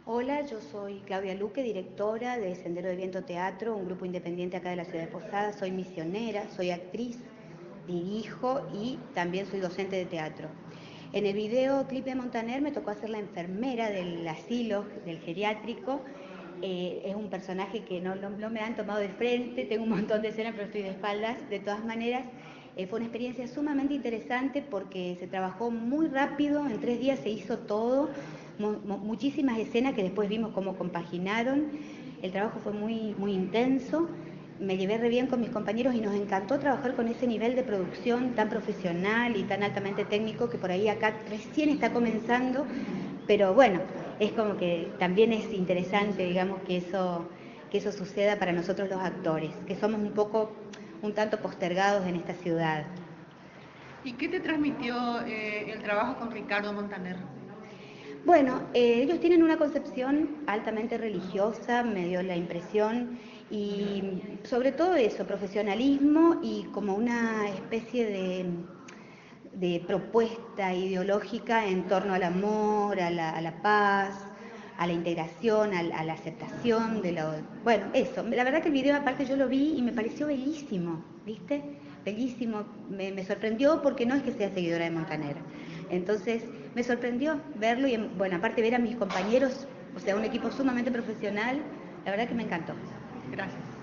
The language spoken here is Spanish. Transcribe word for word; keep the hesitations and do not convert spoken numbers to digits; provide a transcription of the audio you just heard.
Hola, yo soy Claudia Luque, directora de Sendero de Viento Teatro, un grupo independiente acá de la ciudad de Posadas. Soy misionera, soy actriz, dirijo y también soy docente de teatro. En el video clip de Montaner me tocó hacer la enfermera del asilo, del geriátrico. Eh, es un personaje que no, no, no me han tomado de frente, tengo un montón de escenas, pero estoy de espaldas. De todas maneras, eh, fue una experiencia sumamente interesante porque se trabajó muy rápido, en tres días se hizo todo, mu muchísimas escenas que después vimos cómo compaginaron. El trabajo fue muy, muy intenso. Me llevé re bien con mis compañeros y nos encantó trabajar con ese nivel de producción tan profesional y tan altamente técnico que por ahí acá recién está comenzando, pero bueno, es como que también es interesante, digamos, que eso, que eso suceda para nosotros los actores, que somos un poco, un tanto postergados en esta ciudad. ¿Y qué te transmitió eh, el trabajo con Ricardo Montaner? Bueno, eh, ellos tienen una concepción altamente religiosa, me dio la impresión, y sobre todo eso, profesionalismo y como una especie de, de propuesta ideológica en torno al amor, a la, a la paz, a la integración, a, a la aceptación de lo... Bueno, eso, la verdad que el video aparte yo lo vi y me pareció bellísimo, ¿viste? Bellísimo, me, me sorprendió porque no es que sea seguidora de Montaner. Entonces me sorprendió verlo y, bueno, aparte ver a mis compañeros, o sea, un equipo sumamente profesional, la verdad que me encantó. Gracias.